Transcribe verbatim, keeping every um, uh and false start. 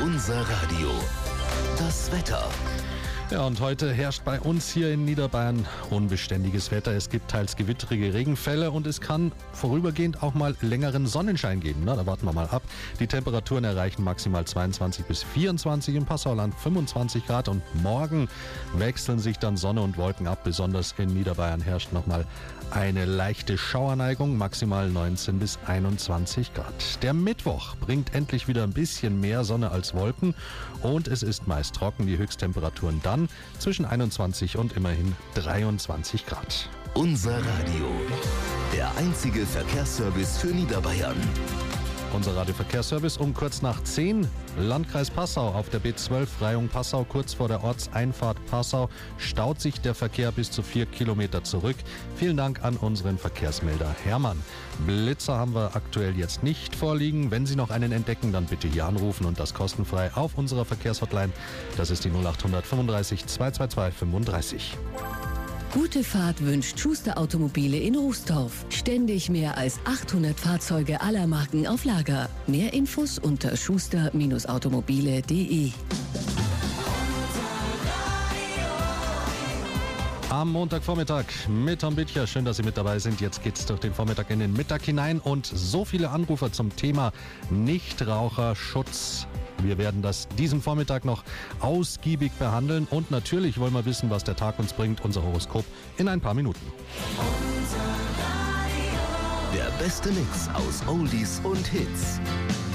Unser Radio. Das Wetter. Ja, und heute herrscht bei uns hier in Niederbayern unbeständiges Wetter. Es gibt teils gewittrige Regenfälle und es kann vorübergehend auch mal längeren Sonnenschein geben. Na, da warten wir mal ab. Die Temperaturen erreichen maximal zweiundzwanzig bis vierundzwanzig, im Passauland fünfundzwanzig Grad und morgen wechseln sich dann Sonne und Wolken ab. Besonders in Niederbayern herrscht nochmal eine leichte Schauerneigung, maximal neunzehn bis einundzwanzig Grad. Der Mittwoch bringt endlich wieder ein bisschen mehr Sonne als Wolken und es ist meist trocken. Die Höchsttemperaturen dann zwischen einundzwanzig und immerhin dreiundzwanzig Grad. Unser Radio. Der einzige Verkehrsservice für Niederbayern. Unser Radioverkehrsservice um kurz nach zehn. Landkreis Passau auf der B zwölf Reihung Passau, kurz vor der Ortseinfahrt Passau, staut sich der Verkehr bis zu vier Kilometer zurück. Vielen Dank an unseren Verkehrsmelder Hermann. Blitzer haben wir aktuell jetzt nicht vorliegen. Wenn Sie noch einen entdecken, dann bitte hier anrufen und das kostenfrei auf unserer Verkehrshotline. Das ist die null acht fünfunddreißig zweihundertzweiundzwanzig fünfunddreißig. Gute Fahrt wünscht Schuster Automobile in Rußdorf. Ständig mehr als achthundert Fahrzeuge aller Marken auf Lager. Mehr Infos unter schuster Automobile punkt de. Am Montagvormittag mit Tom Bittcher. Schön, dass Sie mit dabei sind. Jetzt geht's durch den Vormittag in den Mittag hinein und so viele Anrufer zum Thema Nichtraucherschutz. Wir werden das diesen Vormittag noch ausgiebig behandeln und natürlich wollen wir wissen, was der Tag uns bringt. Unser Horoskop in ein paar Minuten. Der beste Mix aus Oldies und Hits.